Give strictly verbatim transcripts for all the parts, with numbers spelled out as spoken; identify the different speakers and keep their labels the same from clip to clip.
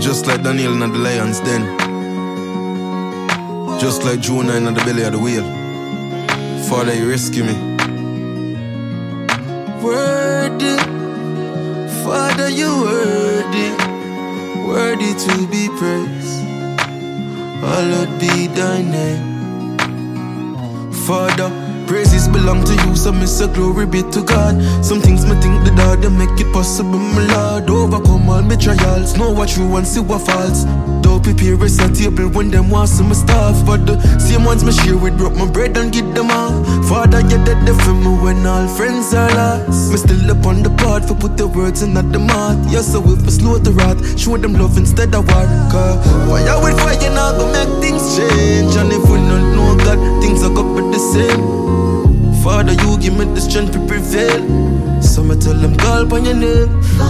Speaker 1: Just like Daniel in the lion's den, just like Jonah in the belly of the whale. Father, you rescue me. Worthy, Father, you worthy, worthy to be praised. Hallowed be thy name. Father, praises belong to you, so me say glory be to God. Some things me think the Lord, they make it possible, my Lord. Overcome all my trials, know what true and see what false. Don't prepare us a table when them want some stuff, but the same ones me share with broke my bread and give them all. Father, you dead there for me when all friends are lost. Me still up on the path for put the words in at the mouth. Yeah, so if I slow the wrath, show them love instead of war. Cause fire with fire now go make things change. And if we don't know God, things are go be the same. Father, you give me the strength to prevail. So me tell them call upon your name.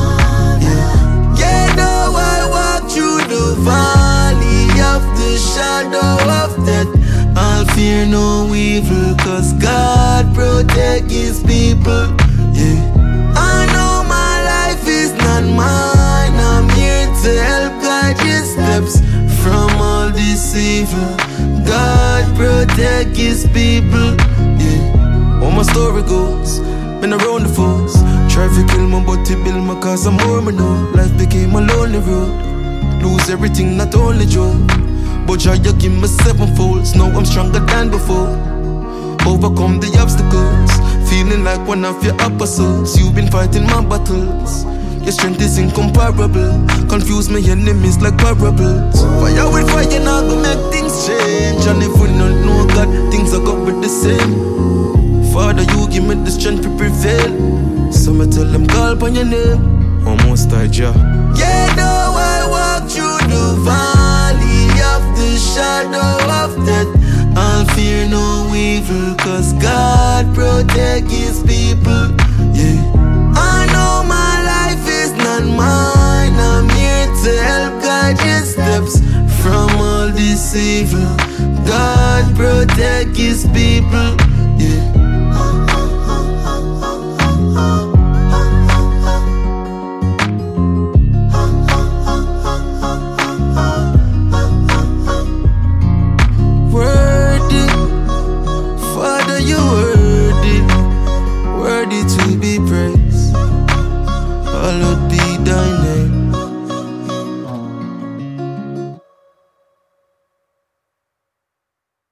Speaker 1: Yeah, yeah, now I walk through the valley of the shadow of death. I'll fear no evil, cause God protect his people. Yeah, I know my life is not mine. I'm here to help guide your steps from all this evil. God protect his people. Yeah. How my story goes, been around the foes. Try to kill my body, build my cause I'm more me know. Life became a lonely road. Lose everything, not only joy, but joy you give me sevenfolds. Now I'm stronger than before. Overcome the obstacles, feeling like one of your apostles. You've been fighting my battles. Your strength is incomparable. Confuse my enemies like parables. Fire with fire now go make things change. And if we don't know God, things are go be the same. Father, you give me the strength to prevail. So me tell them call upon your name. Almost died, yeah. Yeah, now I walk through the valley of the shadow of death. I'll fear no evil, cause God protect his people.